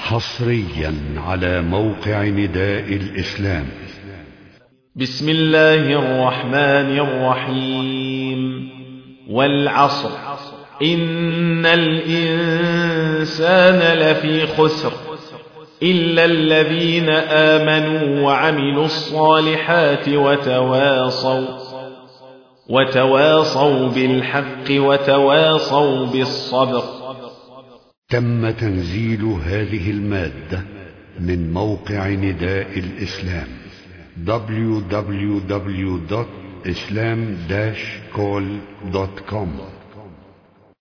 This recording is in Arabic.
حصريا على موقع نداء الإسلام. بسم الله الرحمن الرحيم. والعصر إن الإنسان لفي خسر إلا الذين آمنوا وعملوا الصالحات وتواصوا بالحق وتواصوا بالصبر. تم تنزيل هذه المادة من موقع نداء الإسلام www.islam-call.com